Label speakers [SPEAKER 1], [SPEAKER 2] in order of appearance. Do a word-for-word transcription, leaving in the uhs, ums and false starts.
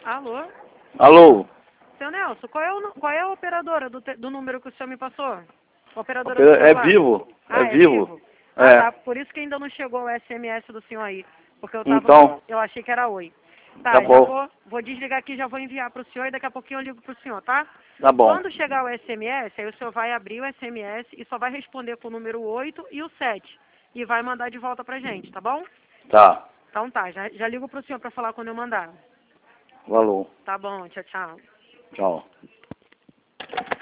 [SPEAKER 1] Alô?
[SPEAKER 2] Alô?
[SPEAKER 1] Seu Nelson, qual é, o, nu- qual é a operadora do, te- do número que o senhor me passou? A operadora do
[SPEAKER 2] Opera- É
[SPEAKER 1] celular?
[SPEAKER 2] vivo?
[SPEAKER 1] Ah,
[SPEAKER 2] É
[SPEAKER 1] é
[SPEAKER 2] vivo?
[SPEAKER 1] vivo? Ah,
[SPEAKER 2] É.
[SPEAKER 1] tá. Por isso que ainda não chegou o S M S do senhor aí. Porque eu tava...
[SPEAKER 2] Então,
[SPEAKER 1] Eu achei que era oi. Tá,
[SPEAKER 2] tá
[SPEAKER 1] já
[SPEAKER 2] bom.
[SPEAKER 1] vou, vou desligar aqui, já vou enviar pro senhor e daqui a pouquinho eu ligo pro senhor, tá?
[SPEAKER 2] Tá bom.
[SPEAKER 1] Quando chegar o S M S, aí o senhor vai abrir o S M S e só vai responder com o número oito e o sete. E vai mandar de volta pra gente, tá bom?
[SPEAKER 2] Tá.
[SPEAKER 1] Então tá, já, já ligo pro senhor pra falar quando eu mandar.
[SPEAKER 2] Valeu.
[SPEAKER 1] Tá bom, tchau, tchau.
[SPEAKER 2] Tchau.